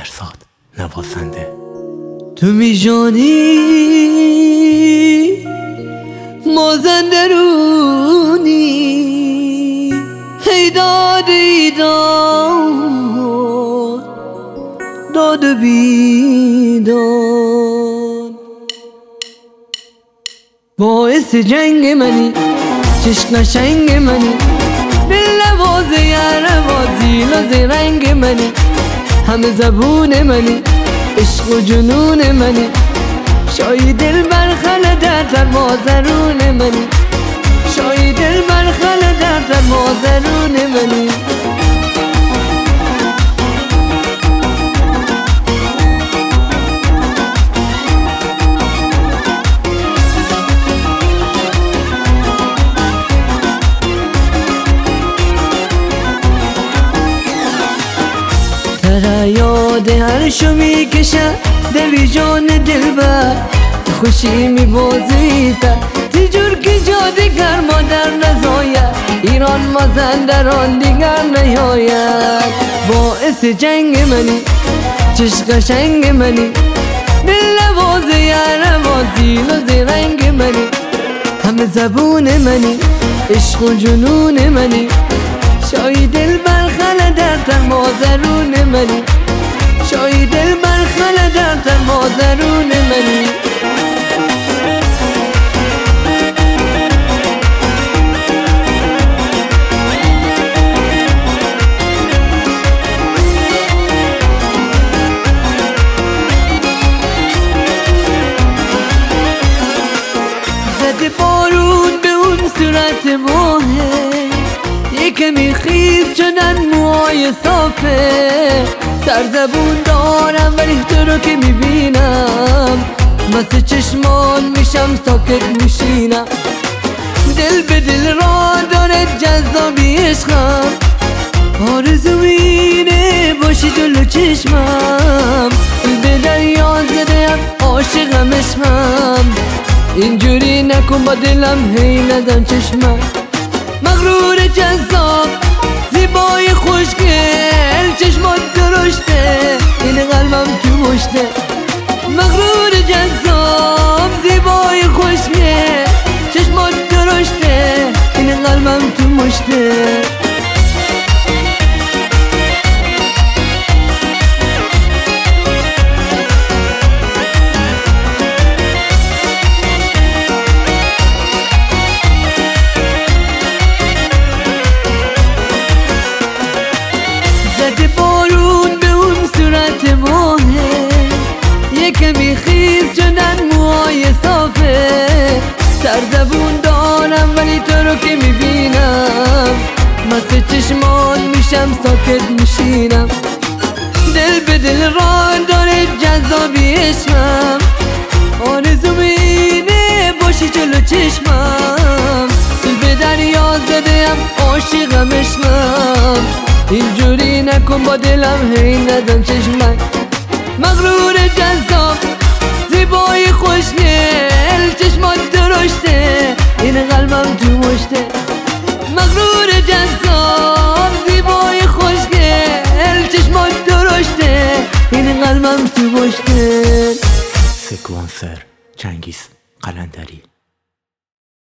مرزاد نوازنده. تو میجانی مازنده رونی هیداد داد بیداد باعث جنگ منی چشم قشنگ منی دل نوازی نوازی لازی رنگ منی همه زبون منی عشق و جنون منی شایی دل برخل در مازرون منی شایی دل برخل در مازرون منی ترا یاد هر شو میکشه دلی جان دلبر خوشی میبازی سر تیجور که جادگر مادر نزاید ایران مازندران دیگر نیاید باعث جنگ منی چشم قشنگ منی دل نوازی نوازی لازی رنگ منی همه زبون منی عشق و جنون منی شایی دل برخل در مازرون منی شایی دل برخل در مازرون منی زده بارون به اون صورت ماهه یکمی خیز شدن موهای صافه سرزبون دارم ولی تو رو که میبینم مثل چشمان میشم ساکت میشینم دل به دل را داره جذابی عشقم آرزو اینه باشی جلو چشمم به دریا زدم عاشقم عشقم اینجوری نکن با دلم هی ندن چشمم مغرور جذاب زیبای خوشگل چشمات درشته این قلبم تو مشته مغرور جذاب زیبای خوشگل چشمات درشته این قلبم تو مشته زده بارون به اون صورت ماهه یکمی خیز شدن موهای صافه سرزبون دارم ولی تو رو که میبینم مثل چشمان میشم ساکت میشینم دل به دل را داره جذابی عشقم آرزو اینه باشی جلو چشمم به دریا زدم عاشقم عشقم اینجوری نکن با دلم هی ندم چشمک مغرور جذاب زیبای خوشگل چشمات درشته این قلبم تو مشته مغرور جذاب زیبای خوشگل چشمات درشته این قلبم تو مشته. سکوانسر چنگیز قلندری.